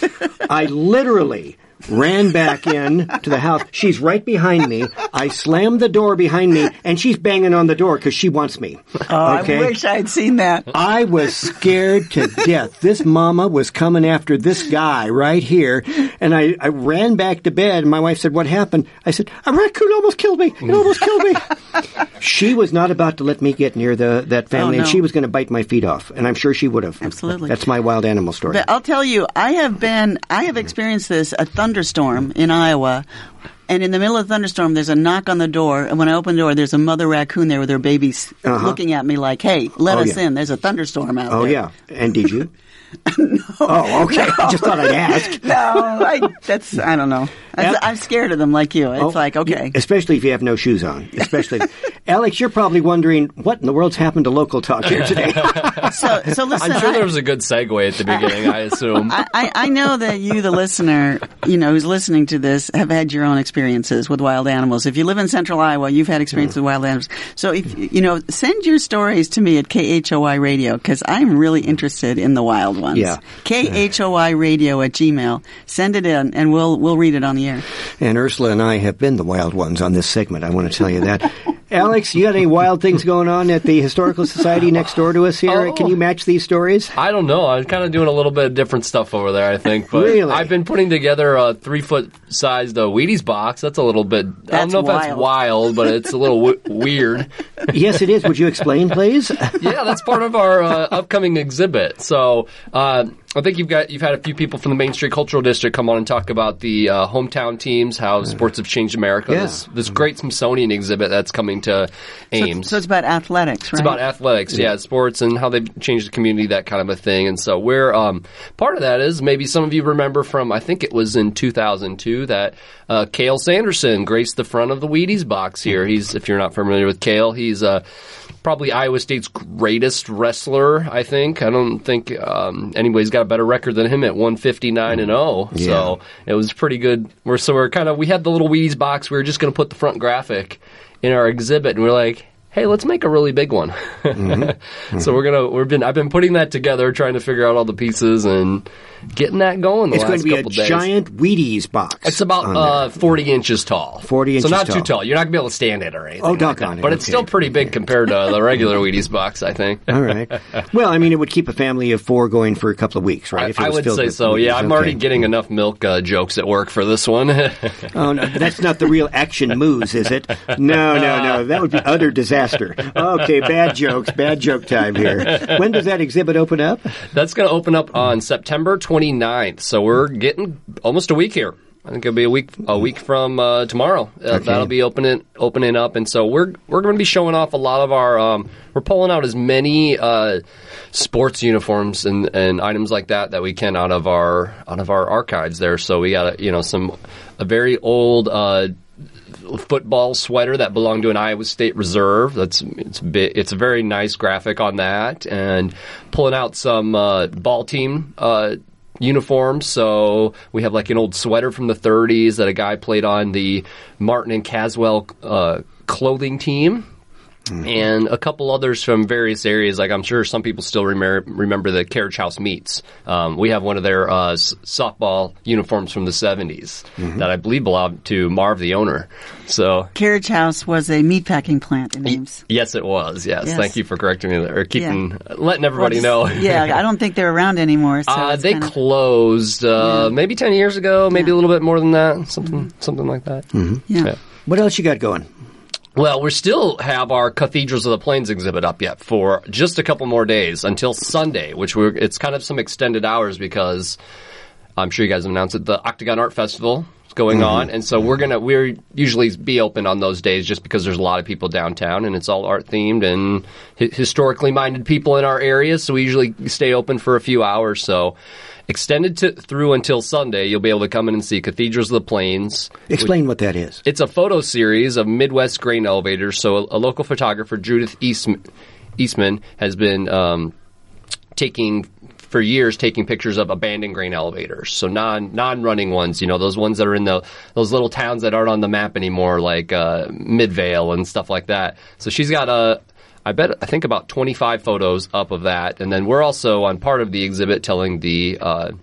S1: I literally ran back in to the house. She's right behind me. I slammed the door behind me, and she's banging on the door because she wants me.
S2: Oh, okay? I wish I'd seen that.
S1: I was scared to death. This mama was coming after this guy right here, and I ran back to bed, and my wife said, what happened? I said, a raccoon almost killed me. It almost killed me. She was not about to let me get near that family, and she was going to bite my feet off, and I'm sure she would have.
S2: Absolutely.
S1: That's my wild animal story.
S2: But I'll tell you, I have experienced this, a thunderstorm in Iowa, and in the middle of the thunderstorm, there's a knock on the door, and when I open the door, there's a mother raccoon there with her babies looking at me like, hey, let us in. There's a thunderstorm out there.
S1: Oh, yeah. And did you?
S2: No.
S1: Oh, okay.
S2: No.
S1: I just thought I'd ask.
S2: No, I don't know. I'm scared of them like you. It's like, okay.
S1: Especially if you have no shoes on. Especially. Alex, you're probably wondering, what in the world's happened to Local Talk here today?
S2: So listen.
S13: I'm sure there was a good segue at the beginning, I assume.
S2: I know that you, the listener, who's listening to this, have had your own experiences with wild animals. If you live in central Iowa, you've had experience with wild animals. So if, send your stories to me at KHOI Radio, because I'm really interested in the wild ones.
S1: Yeah.
S2: KHOI Radio at Gmail. Send it in, and we'll read it on the air.
S1: And Ursula and I have been the wild ones on this segment. I want to tell you that. Alex, you got any wild things going on at the Historical Society next door to us here? Can you match these stories?
S13: I don't know. I'm kind of doing a little bit of different stuff over there, I think. But
S1: really?
S13: I've been putting together a 3-foot-sized Wheaties box. That's a little bit... I don't know if that's wild, but it's a little weird.
S1: Yes, it is. Would you explain, please?
S13: Yeah, that's part of our upcoming exhibit. So... I think you've had a few people from the Main Street Cultural District come on and talk about the hometown teams, how sports have changed America.
S1: Yeah.
S13: This great Smithsonian exhibit that's coming to Ames.
S2: So it's about athletics, right?
S13: It's about athletics, yeah, sports and how they've changed the community, that kind of a thing. And so we're part of that is maybe some of you remember from, I think it was in 2002 that Cale Sanderson graced the front of the Wheaties box here. If you're not familiar with Cale, he's probably Iowa State's greatest wrestler, I think. I don't think anybody's got a better record than him at 159-0.
S1: Yeah.
S13: So it was pretty good. We had the little Wheaties box. We were just going to put the front graphic in our exhibit, and we're like, hey, let's make a really big one. Mm-hmm. So I've been putting that together, trying to figure out all the pieces and getting that going
S1: It's
S13: last
S1: going to be
S13: couple
S1: a
S13: days.
S1: Giant Wheaties box.
S13: It's about 40 inches tall.
S1: 40 inches
S13: tall. So not
S1: tall.
S13: too tall. You're not going to be able to stand it or anything.
S1: Oh, doggone it.
S13: But it's still pretty big compared to the regular Wheaties box, I think.
S1: All right. Well, I mean, it would keep a family of 4 going for a couple of weeks, right?
S13: I would say so, yeah. I'm already getting enough milk jokes at work for this one.
S1: Oh, no, that's not the real action moose, is it? No. That would be utter disaster. Disaster. Okay, bad jokes. Bad joke time here. When does that exhibit open up?
S13: That's going to open up on September 29th. So we're getting almost a week here. I think it'll be a week from tomorrow.
S1: Okay.
S13: That'll be opening up, and so we're going to be showing off a lot of our. We're pulling out as many sports uniforms and items like that we can out of our archives there. So we got a very old football sweater that belonged to an Iowa State reserve. It's a very nice graphic on that, and pulling out some ball team uniforms. So we have like an old sweater from the 30s that a guy played on the Martin and Caswell clothing team. And a couple others from various areas. Like I'm sure some people still remember the Carriage House Meats. We have one of their softball uniforms from the 70s that I believe belonged to Marv, the owner. So
S2: Carriage House was a meatpacking plant in Ames.
S13: Yes, it was. Yes. Thank you for correcting me there, or letting everybody know.
S2: Yeah, I don't think they're around anymore. So
S13: they closed maybe 10 years ago, maybe a little bit more than that, something like that.
S2: Yeah.
S1: What else you got going?
S13: Well, we still have our Cathedrals of the Plains exhibit up yet for just a couple more days until Sunday, it's kind of some extended hours because I'm sure you guys have announced it. The Octagon Art Festival is going on, and so we're usually be open on those days just because there's a lot of people downtown and it's all art themed and historically minded people in our area, so we usually stay open for a few hours. So extended through until Sunday, you'll be able to come in and see Cathedrals of the Plains.
S1: Explain what that is.
S13: It's a photo series of Midwest grain elevators. So a local photographer, Judith Eastman, has been taking pictures of abandoned grain elevators. So non-running ones, those ones that are in those little towns that aren't on the map anymore, like Midvale and stuff like that. So she's got I think about 25 photos up of that, and then we're also on part of the exhibit telling the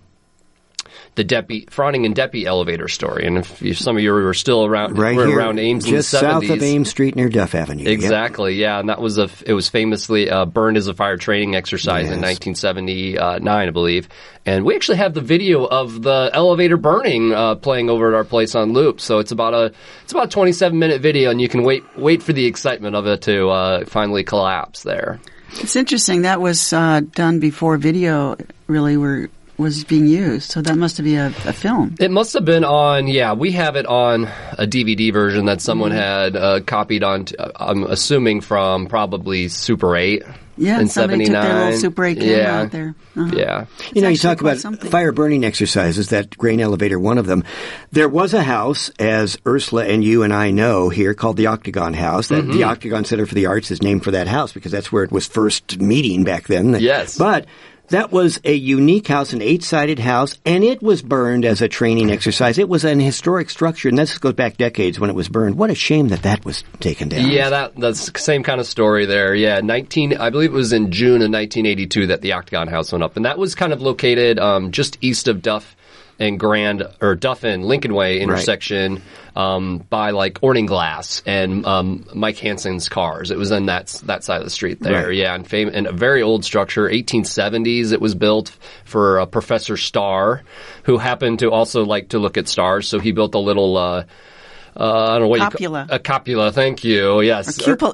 S13: Frowning and Deppy elevator story. And if some of you are still around,
S1: we're
S13: around Ames
S1: just
S13: in the 70s.
S1: South of Ames Street near Duff Avenue.
S13: Exactly, yeah. And that was it was famously burned as a fire training exercise in 1979, I believe. And we actually have the video of the elevator burning playing over at our place on loop. So it's about a 27-minute video, and you can wait for the excitement of it to finally collapse there.
S2: It's interesting. That was done before video really was being used, so that must be a film.
S13: It must have been on, we have it on a DVD version that someone had copied on, I'm assuming from probably Super 8 in 79.
S2: Somebody took their little Super 8 camera out there.
S13: Yeah.
S1: You talk about fire burning exercises, that grain elevator, one of them. There was a house, as Ursula and you and I know here, called the Octagon House. The Octagon Center for the Arts is named for that house because that's where it was first meeting back then.
S13: Yes.
S1: But that was a unique house, an 8-sided house, and it was burned as a training exercise. It was an historic structure, and this goes back decades when it was burned. What a shame that was taken down.
S13: Yeah, that's the same kind of story there. Yeah, I believe it was in June of 1982 that the Octagon House went up, and that was kind of located just east of Duff and Lincoln Way intersection, by like Orning Glass and Mike Hansen's cars. It was in that side of the street there. Right. Yeah, and a very old structure, 1870s. It was built for Professor Starr, who happened to also like to look at stars. So he built a little. I don't know what
S2: copula.
S13: A copula, thank you. Yes.
S2: Cupola.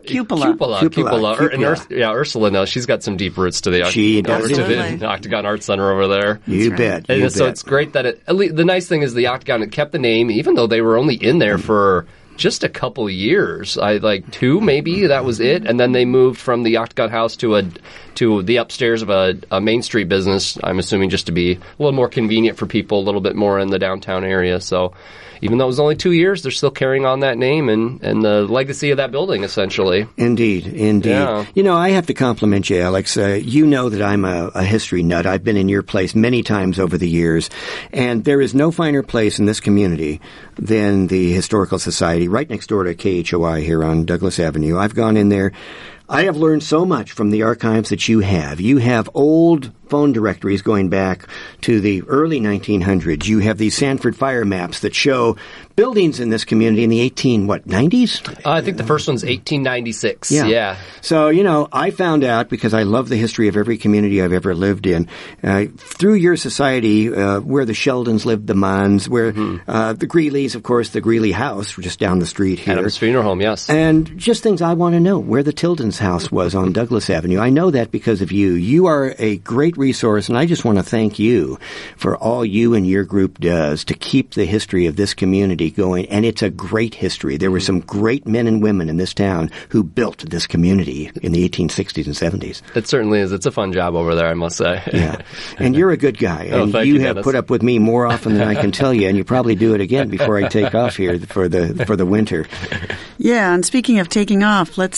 S13: Ursula knows. She's got some deep roots to the Octagon Art Center over there.
S1: You bet.
S13: So it's great that the nice thing is the Octagon, it kept the name, even though they were only in there for just a couple years. Two, maybe, that was it. And then they moved from the Octagon House to the upstairs of a Main Street business, I'm assuming just to be a little more convenient for people, a little bit more in the downtown area. So even though it was only 2 years, they're still carrying on that name and the legacy of that building, essentially.
S1: Indeed.
S13: Yeah.
S1: I have to compliment you, Alex. You know that I'm a history nut. I've been in your place many times over the years, and there is no finer place in this community than the Historical Society, right next door to KHOI here on Douglas Avenue. I've gone in there. I have learned so much from the archives that you have. You have old phone directories going back to the early 1900s. You have these Sanford fire maps that show buildings in this community in the 90s?
S13: I think the first one's 1896. Yeah.
S1: So, I found out, because I love the history of every community I've ever lived in, through your society, where the Sheldons lived, the Munns, where the Greeleys, of course, the Greeley house, just down the street here.
S13: Adams Funeral Home, yes.
S1: And just things I want to know, where the Tildens' house was on Douglas Avenue. I know that because of you. You are a great resource, and I just want to thank you for all you and your group does to keep the history of this community going. And it's a great history. There were some great men and women in this town who built this community in the 1860s and 70s.
S13: It certainly is. It's a fun job over there, I must say.
S1: Yeah. And you're a good guy. And
S13: thank
S1: you
S13: you,
S1: have
S13: Dennis.
S1: put up with me more often than I can tell you, and you probably do it again before I take off here for the winter.
S2: Yeah, and speaking of taking off, let's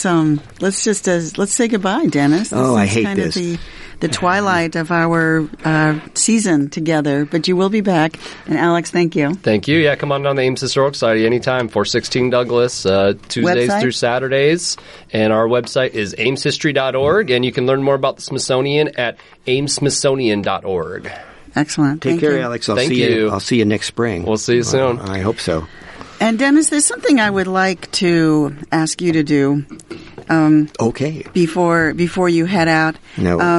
S2: say goodbye, Dennis.
S1: I hate
S2: kind
S1: this.
S2: Of the twilight of our season together, but you will be back. And Alex, thank you.
S13: Thank you. Yeah, come on down to Ames Historical Society anytime, 416 Douglas, Tuesdays
S2: Website?
S13: through Saturdays. And our website is ameshistory.org, and you can learn more about the Smithsonian at amesmithsonian.org.
S2: Excellent.
S1: Take care, Alex. I'll see you next spring.
S13: We'll see you soon.
S1: I hope so.
S2: And Dennis, there's something I would like to ask you to do.
S1: Okay.
S2: Before you head out.
S1: No.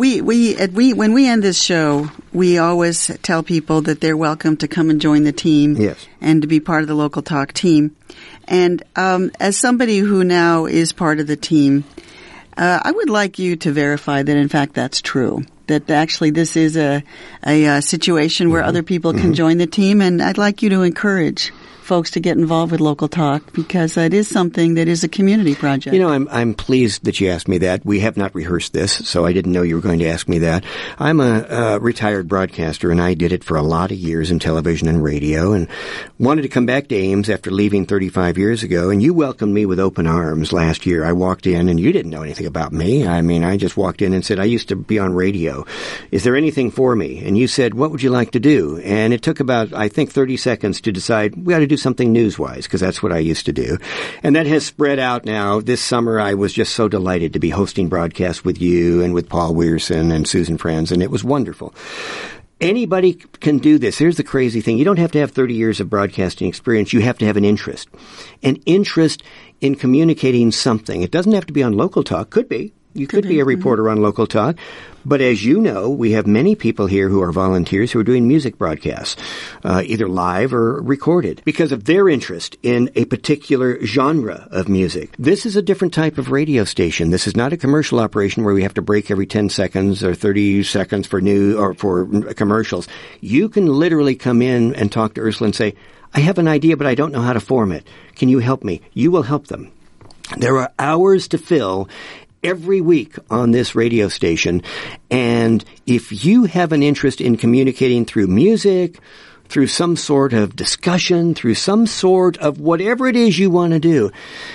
S2: When we end this show, we always tell people that they're welcome to come and join the team.
S1: Yes.
S2: And to be part of the Local Talk team. And as somebody who now is part of the team, I would like you to verify that in fact that's true. That actually this is a situation where other people can join the team, and I'd like you to encourage folks to get involved with Local Talk, because it is something that is a community project.
S1: I'm pleased that you asked me that. We have not rehearsed this, so I didn't know you were going to ask me that. I'm a retired broadcaster, and I did it for a lot of years in television and radio, and wanted to come back to Ames after leaving 35 years ago, and you welcomed me with open arms last year. I walked in, and you didn't know anything about me. I mean, I just walked in and said, I used to be on radio. Is there anything for me? And you said, what would you like to do? And it took about, I think, 30 seconds to decide we ought to do something news-wise, because that's what I used to do. And that has spread out now. This summer, I was just so delighted to be hosting broadcasts with you and with Paul Weirson and Susan Friends, and it was wonderful. Anybody can do this. Here's the crazy thing. You don't have to have 30 years of broadcasting experience. You have to have an interest. An interest in communicating something. It doesn't have to be on Local Talk. Could be. You could be a reporter on Local Talk. But as you know, we have many people here who are volunteers who are doing music broadcasts, either live or recorded, because of their interest in a particular genre of music. This is a different type of radio station. This is not a commercial operation where we have to break every 10 seconds or 30 seconds for news or for commercials. You can literally come in and talk to Ursula and say, I have an idea, but I don't know how to form it. Can you help me? You will help them. There are hours to fill every week on this radio station, and if you have an interest in communicating through music, through some sort of discussion, through some sort of whatever it is you want to do,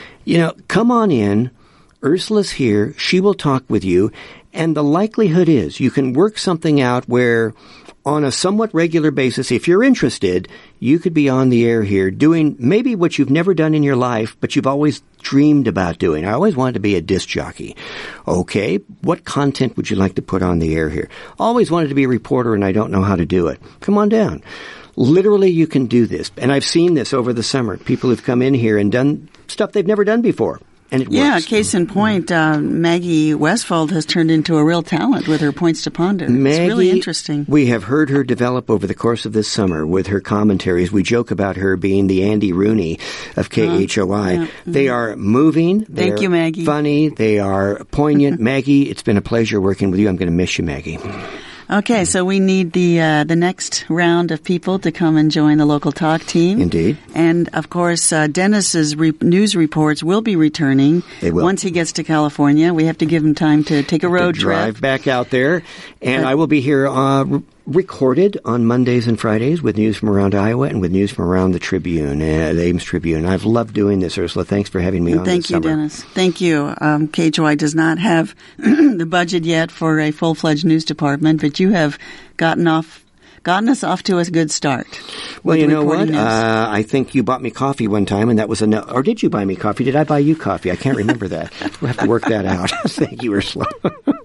S1: come on in. Ursula's here. She will talk with you, and the likelihood is you can work something out where on a somewhat regular basis, if you're interested, you could be on the air here doing maybe what you've never done in your life, but you've always dreamed about doing. I always wanted to be a disc jockey. Okay, what content would you like to put on the air here? Always wanted to be a reporter, and I don't know how to do it. Come on down. Literally, you can do this. And I've seen this over the summer. People who've come in here and done stuff they've never done before. And it works.
S2: Yeah, case in point, Maggie Westfold has turned into a real talent with her Points to Ponder.
S1: Maggie,
S2: it's really interesting.
S1: We have heard her develop over the course of this summer with her commentaries. We joke about her being the Andy Rooney of KHOI.
S2: Yeah.
S1: They are moving.
S2: Thank you, Maggie.
S1: Funny. They are poignant. Maggie, it's been a pleasure working with you. I'm going to miss you, Maggie.
S2: Okay, so we need the next round of people to come and join the Local Talk team.
S1: Indeed.
S2: And, of course, Dennis's news reports will be returning.
S1: They will.
S2: Once he gets to California. We have to give him time to take a road trip.
S1: Drive back out there. And I will be here recorded on Mondays and Fridays with news from around Iowa and with news from around the Tribune, the Ames Tribune. I've loved doing this, Ursula. Thanks for having me on
S2: Thank
S1: this
S2: you,
S1: summer.
S2: Dennis. Thank you. KHOI does not have the budget yet for a full-fledged news department, but you have gotten us off to a good start.
S1: Well, you know what? I think you bought me coffee one time, and that was enough. Or did you buy me coffee? Did I buy you coffee? I can't remember that. We'll have to work that out. Thank you, Ursula.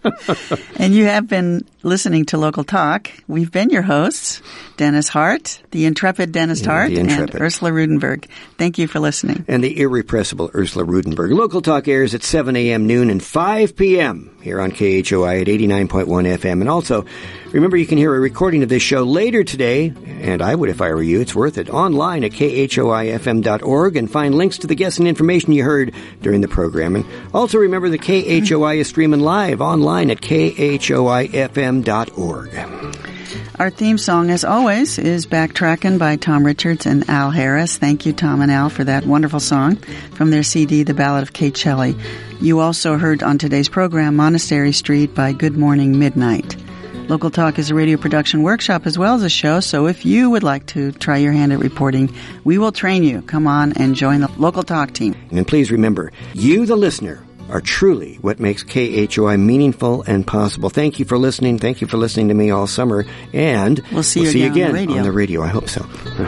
S2: And you have been listening to Local Talk. We've been your hosts, Dennis Hart, the intrepid Dennis Hart, and Ursula Rudenberg. Thank you for listening.
S1: And the irrepressible Ursula Rudenberg. Local Talk airs at 7 a.m., noon, and 5 p.m. here on KHOI at 89.1 FM. And also, remember you can hear a recording of this show later today, and I would if I were you. It's worth it. Online at KHOIFM.org and find links to the guests and information you heard during the program. And also remember the KHOI is streaming live online at KHOIFM.org.
S2: Our theme song, as always, is Backtrackin' by Tom Richards and Al Harris. Thank you, Tom and Al, for that wonderful song from their CD, The Ballad of Kate Shelley. You also heard on today's program Monastery Street by Good Morning Midnight. Local Talk is a radio production workshop as well as a show, so if you would like to try your hand at reporting, we will train you. Come on and join the Local Talk team.
S1: And please remember, you, the listener, are truly what makes KHOI meaningful and possible. Thank you for listening. Thank you for listening to me all summer. And
S2: we'll see you again
S1: on the radio. I hope so.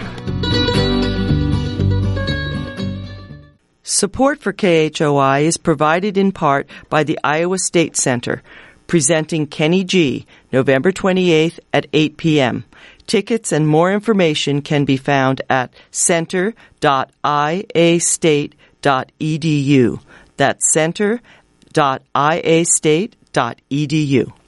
S14: Support for KHOI is provided in part by the Iowa State Center, presenting Kenny G, November 28th at 8 p.m. Tickets and more information can be found at center.iastate.edu. That's center.iastate.edu.